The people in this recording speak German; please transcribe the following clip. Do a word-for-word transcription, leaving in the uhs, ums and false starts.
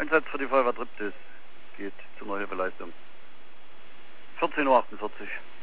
Einsatz für die Feuerwehr Triptis geht zur Neuhilfeleistung. vierzehn Uhr achtundvierzig.